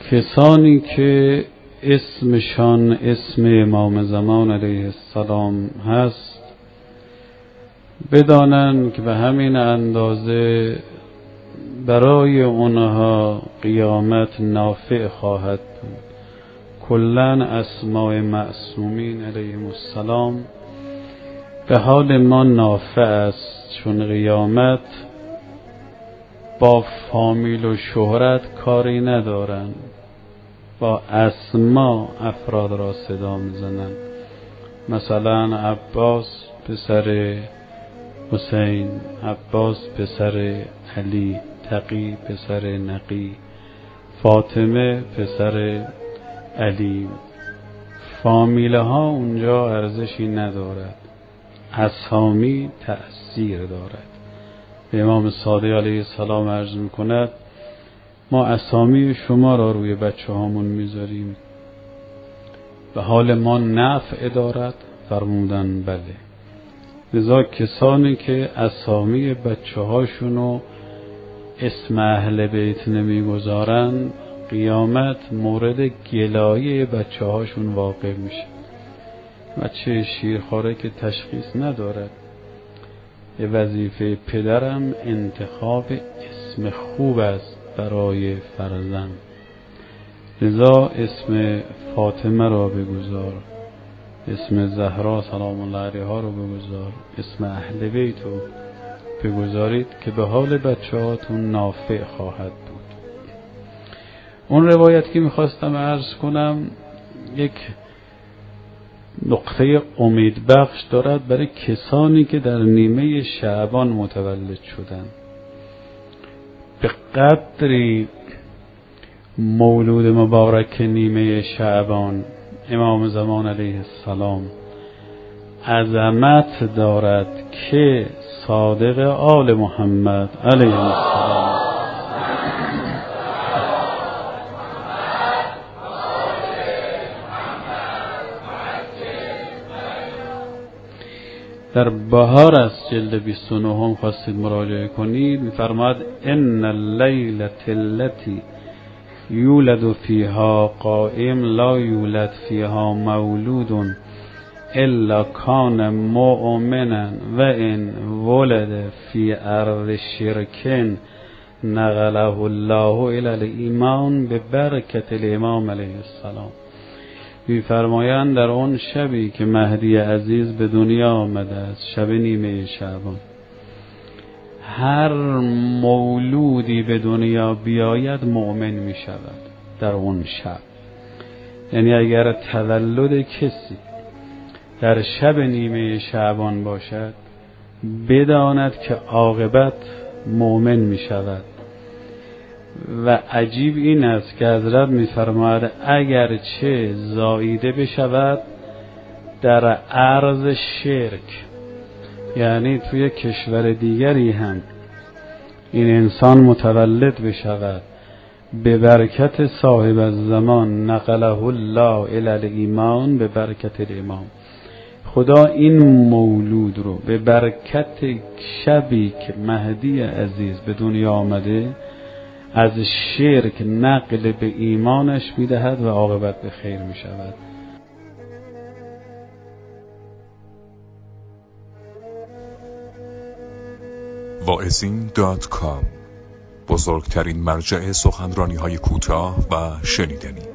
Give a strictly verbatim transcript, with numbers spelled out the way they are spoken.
کسانی که اسمشان اسم امام زمان علیه السلام هست بدانن که به همین اندازه برای اونها قیامت نافع خواهد بود. کلاً اسماء معصومین علیهم السلام به حال ما نافع است، چون قیامت با فامیل و شهرت کاری ندارن، با اسما افراد را صدا میزنن. مثلا عباس پسر حسین، عباس پسر علی، تقی پسر نقی، فاطمه پسر علی. فامیله ها اونجا ارزشی ندارد، اسامی تأثیر دارد. به امام صادق علیه السلام عرض میکند ما اسامی شما را روی بچه هامون میذاریم، به حال ما نفع دارد؟ فرمودن بله. لذا کسانی که اسامی بچه هاشونو اسم اهل بیت نمیگذارن قیامت مورد گلایه بچه هاشون واقع میشه. بچه شیرخواره که تشخیص ندارد، یه وظیفه پدرم انتخاب اسم خوب است برای فرزند. لذا اسم فاطمه را بگذار، اسم زهرا سلام الله علیها رو بگذار، اسم اهل بیت رو بگذارید که به حال بچه هاتون نافع خواهد بود. اون روایت که میخواستم عرض کنم یک نقطه امید بخش دارد برای کسانی که در نیمه شعبان متولد شدند. به قدری مولود مبارک نیمه شعبان امام زمان علیه السلام عظمت دارد که صادق آل محمد علیه السلام در بهار از جلد بیست و نه هم خواستید مراجعه کنید، می‌فرماید ان اللیلة التي یولد فیها قائم لا یولد فیها مولود الا کان مؤمنا و ان ولد فی ارض شرک نقله الله الی الایمان به برکت الامام علیه السلام. می‌فرمایند در اون شبی که مهدی عزیز به دنیا آمده است، شب نیمه شعبان، هر مولودی به دنیا بیاید مؤمن می شود در اون شب. یعنی اگر تولد کسی در شب نیمه شعبان باشد بداند که عاقبت مؤمن می شود. و عجیب این است که حضرت می فرماید اگر چه زاییده بشود در ارض شرک، یعنی توی کشور دیگری هم این انسان متولد بشود، به برکت صاحب الزمان نقله الله الی الایمان به برکت الامام، خدا این مولود رو به برکت شبی که مهدی عزیز به دنیا آمده از شرک نقل به ایمانش میدهد و عاقبت به خیر میشود. واعظین دات کام، بزرگترین مرجع سخنرانی های کوتاه و شنیدنی.